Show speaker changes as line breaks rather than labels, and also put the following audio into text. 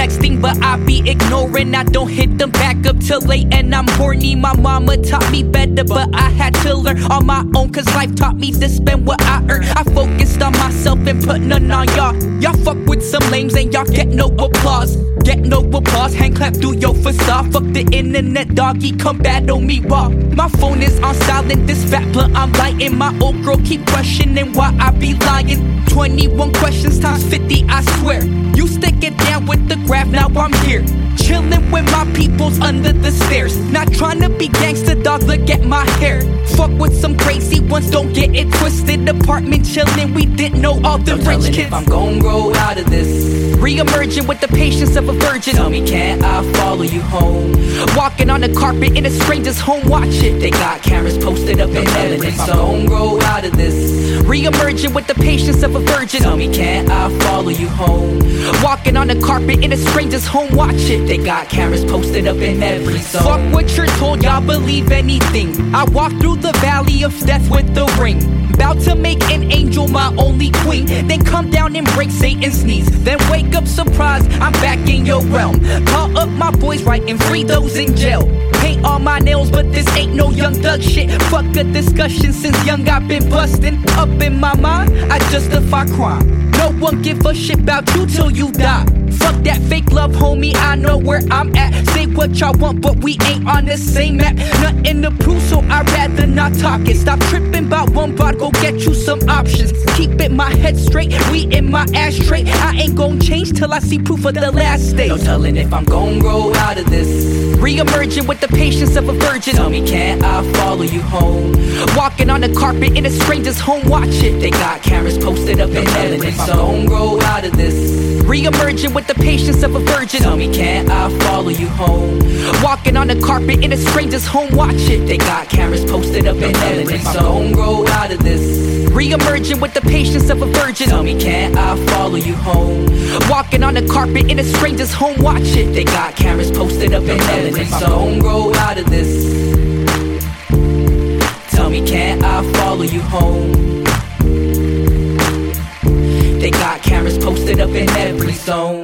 texting, but I be ignoring. I don't hit them back up till late and I'm horny. My mama taught me better, but I had to learn on my own, cause life taught me to spend what I earn. I focused on myself and put none on y'all. Y'all fuck with some lames and y'all get no applause. Get no applause, hand clap through your facade. Fuck the internet, doggy, come battle me raw. My phone is on silent, this fat blunt I'm lighting. My old girl keep questioning why I be lying. 21 questions times 50, I swear. You stick it down with the graph, now I'm here. Chillin' with my peoples under the stairs. Not tryna be gangsta, dog, look at my hair. Fuck with some crazy ones, don't get it twisted. Apartment chillin', we didn't know all the rich kids.
If I'm gon' grow out of this,
re-emerging with the patience of a virgin.
Tell me, can't I follow you home?
Walking on the carpet in a stranger's home, watch it.
They got cameras posted up in heaven. If I'm gon' grow out of this,
re-emerging with the patience of a virgin.
Tell me, can't I follow you home?
Walking on the carpet in a stranger's home, watch it.
They got cameras posted up in every zone.
Fuck what you're told, y'all believe anything. I walk through the valley of death with the ring. About to make an angel my only queen. Then come down and break Satan's knees. Then wake up surprised, I'm back in your realm. Call up my boys right and free those in jail. Paint all my nails, but this ain't no Young Thug shit. Fuck a discussion, since young I've been bustin'. Up in my mind, I justify crime. No one give a shit about you till you die. Fuck that fake love, homie, I know where I'm at. Say what y'all want, but we ain't on the same map. Nothing to prove, so I'd rather not talk it. Stop tripping about one bar, go get you some options. Keep it my head straight, we in my ashtray. I ain't gon' change till I see proof of the last stage.
No telling if I'm gon' grow out of this,
re-emerging with the patience of a virgin.
Tell me, can't I follow you home?
Walking on the carpet in a stranger's home, watch it.
They got cameras posted up in heaven. If I'm gon' grow out of this,
re-emerging with the patience of a virgin.
Tell me, can't I follow you home?
Walking on the carpet in a stranger's home, watch it.
They got cameras posted up in heaven. If I'm gon' grow out of this,
re-emerging with the patience of a virgin.
Tell me, can't I follow you home?
Walking on the carpet in a stranger's home, watch it.
They got cameras posted up in heaven. If I'm gon' grow out of this, tell me, can't I follow you home? They got cameras posted up in every zone.